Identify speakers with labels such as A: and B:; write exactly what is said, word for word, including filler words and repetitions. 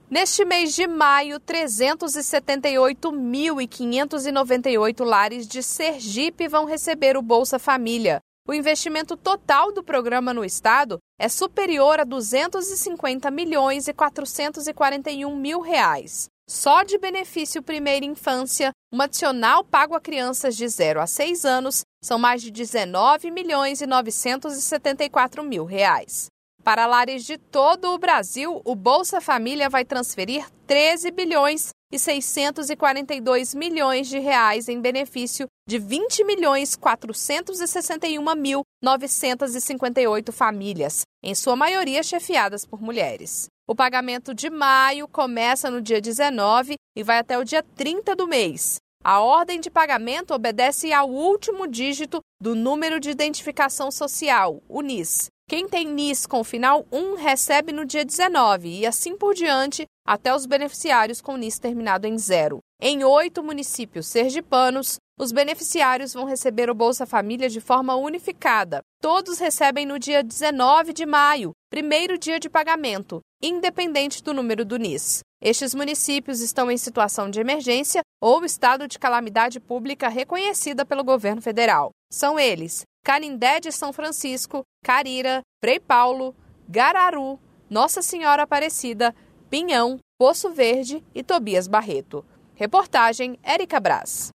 A: Neste mês de maio, trezentos e setenta e oito mil quinhentos e noventa e oito lares de Sergipe vão receber o Bolsa Família. O investimento total do programa no estado é superior a duzentos e cinquenta milhões e quatrocentos e quarenta e um mil reais. Só de benefício primeira infância, um adicional pago a crianças de zero a seis anos, são mais de dezenove milhões e novecentos e setenta e quatro mil reais. Para lares de todo o Brasil, o Bolsa Família vai transferir treze bilhões e seiscentos e quarenta e dois milhões de reais em benefício de vinte milhões quatrocentos e sessenta e um mil novecentos e cinquenta e oito famílias, em sua maioria chefiadas por mulheres. O pagamento de maio começa no dia dezenove e vai até o dia trinta do mês. A ordem de pagamento obedece ao último dígito do número de identificação social, o N I S. Quem tem N I S com final um recebe no dia dezenove e assim por diante até os beneficiários com N I S terminado em zero. Em oito municípios sergipanos, os beneficiários vão receber o Bolsa Família de forma unificada. Todos recebem no dia dezenove de maio, primeiro dia de pagamento, independente do número do N I S. Estes municípios estão em situação de emergência ou estado de calamidade pública reconhecida pelo governo federal. São eles: Canindé de São Francisco, Carira, Frei Paulo, Gararu, Nossa Senhora Aparecida, Pinhão, Poço Verde e Tobias Barreto. Reportagem Érica Braz.